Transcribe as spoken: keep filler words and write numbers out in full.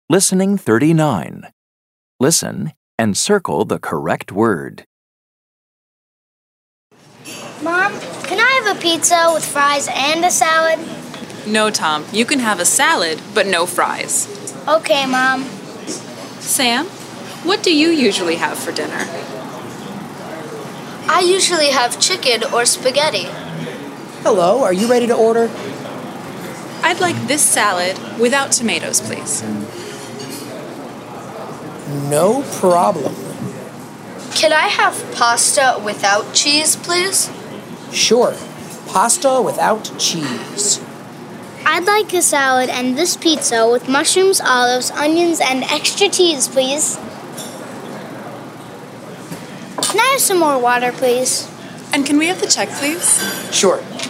Listening thirty-nine. Listen and circle the correct word. Mom, can I have a pizza with fries and a salad? No, Tom. You can have a salad, but no fries. Okay, Mom. Sam, what do you usually have for dinner? I usually have chicken or spaghetti. Hello, are you ready to order? I'd like this salad without tomatoes, please. No problem. Can I have pasta without cheese, please? Sure. Pasta without cheese. I'd like a salad and this pizza with mushrooms, olives, onions, and extra cheese, please. Can I have some more water, please? And can we have the check, please? Sure.